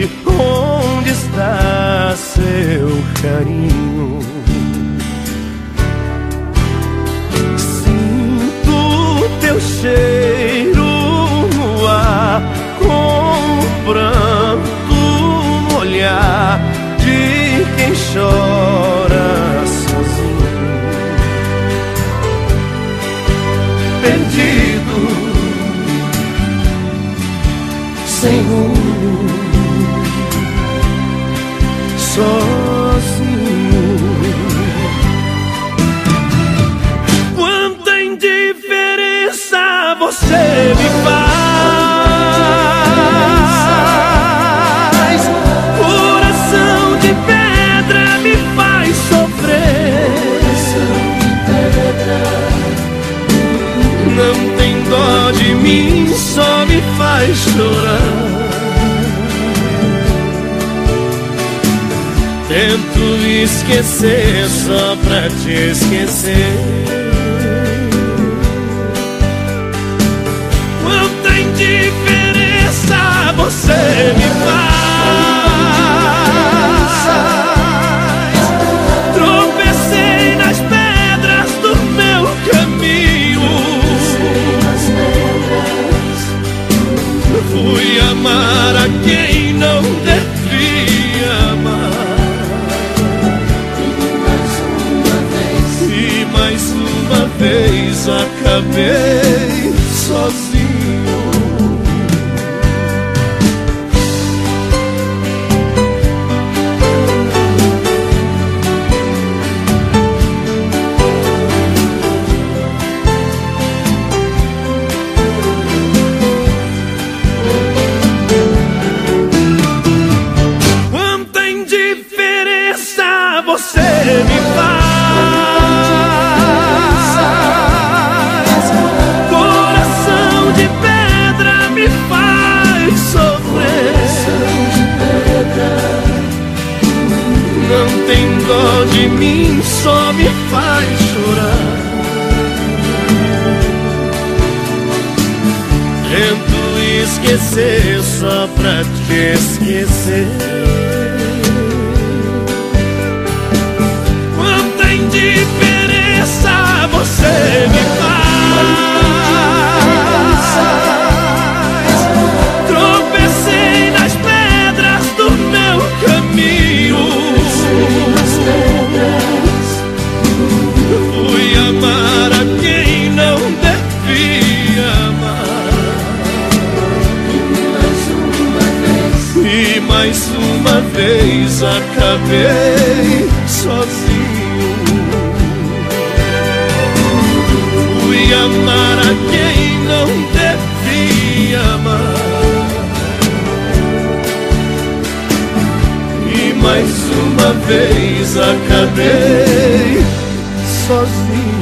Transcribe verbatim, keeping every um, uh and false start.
sei onde está seu carinho. Sinto teu cheiro no ar, com o pranto no olhar de quem chora sozinho, perdido, sem rumo, sozinho. Quanta indiferença você me faz, coração de pedra me faz sofrer. Não tem dó de mim, só me faz chorar. Tento esquecer só pra te esquecer. Quanta indiferença você me faz. Tropecei nas pedras do meu caminho. Fui amar a quem não devia amar. Mais uma vez acabei sozinho. Quanta indiferença você me faz. Não tem dó de mim, só me faz chorar. Tento esquecer só pra te esquecer. Quanta indiferença você me faz. Tropecei nas pedras do meu caminho. Fui amar a quem não devia amar. E mais uma vez acabei sozinho. Fui amar a quem não devia amar. E mais uma vez acabei sozinho.